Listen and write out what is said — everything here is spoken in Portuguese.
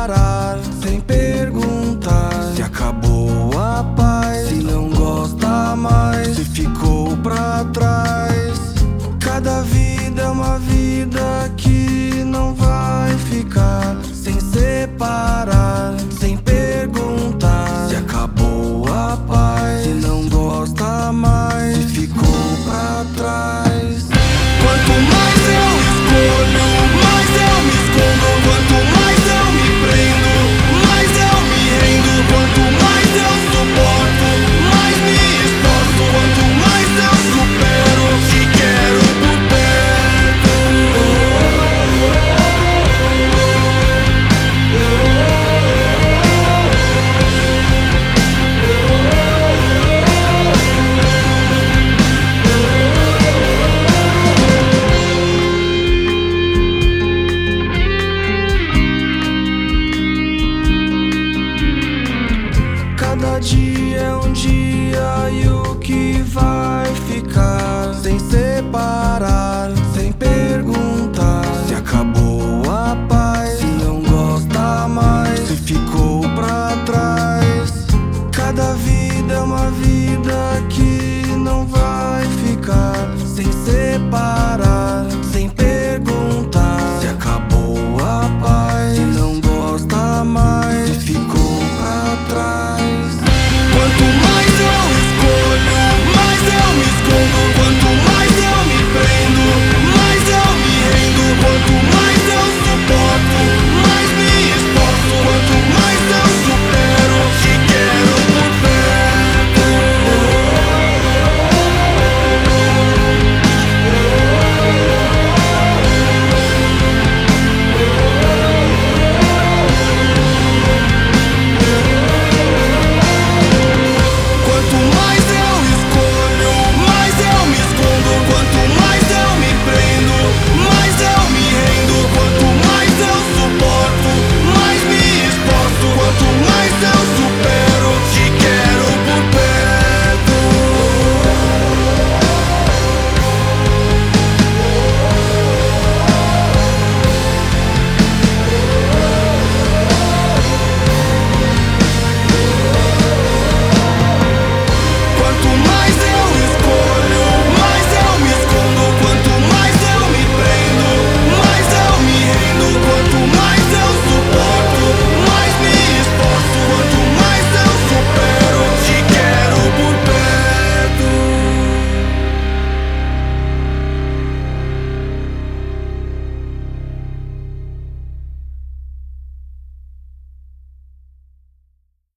parar, sem perguntar se acabou a paz, se não gosta mais, se ficou pra trás. Cada vida é uma vida que não vai ficar, sem separar, sem perguntar se acabou a paz, se não gosta mais, se ficou pra trás. Quanto mais eu escolho, mais eu me escondo. Quanto mais eu me prendo, mais eu me rendo. Quanto mais eu suporto, mais me esforço. Quanto mais eu supero, te quero por perto. Cada dia é um dia e o que vai